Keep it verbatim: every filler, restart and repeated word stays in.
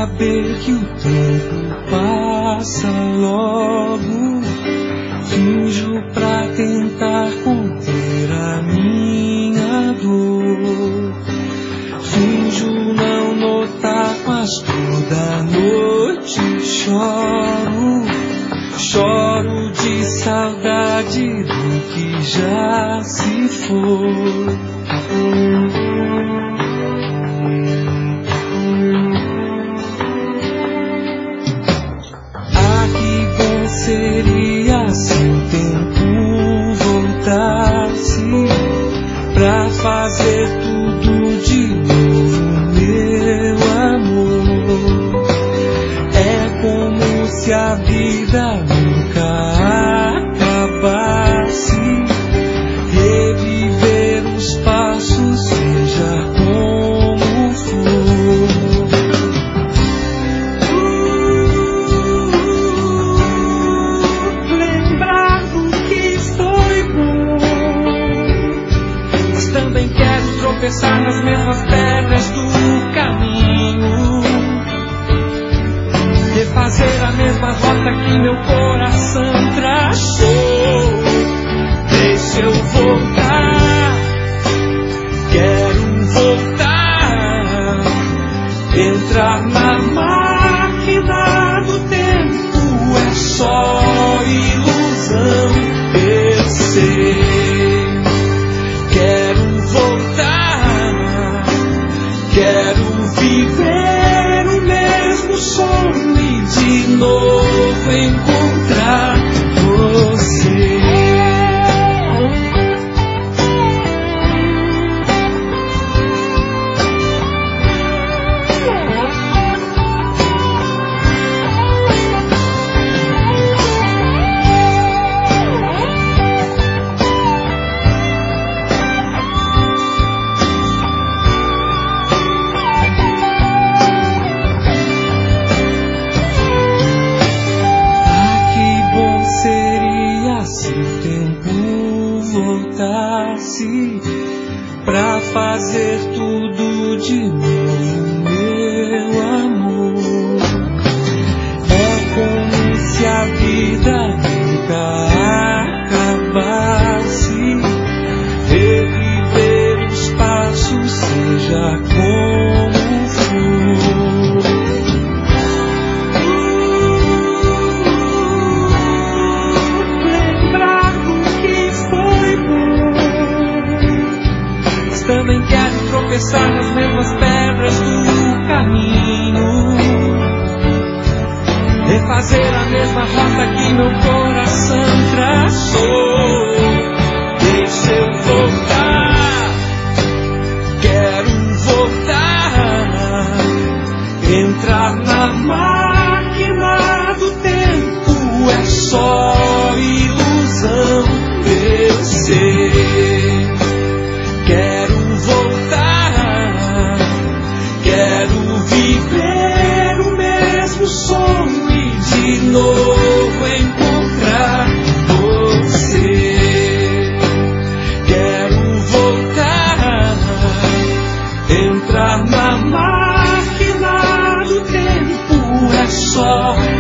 saber que o tempo passa logo. Finjo pra tentar conter a minha dor. Finjo não notar, mas toda noite choro. Choro de saudade do que já se foi. Ah, que bom seria se o tempo voltasse pra fazer tudo de novo, meu amor. É como se a vida nunca acabasse. Reviver os passos, seja como for. Uh, lembrar do que foi bom, mas também quero tropeçar nas mesmas pedras do caminho. Refazer a mesma rota que meu coração traçou. Deixa eu voltar, quero voltar, entrar na máquina do tempo. É só ilusão, eu sei. Quero voltar, quero viver o mesmo sonho e de novo encontrar você. Pra fazer tudo de novo, meu amor. É como se a vida nunca acabasse. Reviver os passos, seja como for. Lembrar do que foi bom, também quero tropeçar nas mesmas pedras do caminho. Refazer a mesma rota que meu coração traçou. Deixa eu voltar, quero voltar, entrar na máquina do tempo. É só ilusão, eu sei. Quero voltar, quero viver o mesmo sonho e de novo encontrar você. Quero voltar, entrar na máquina do tempo. É só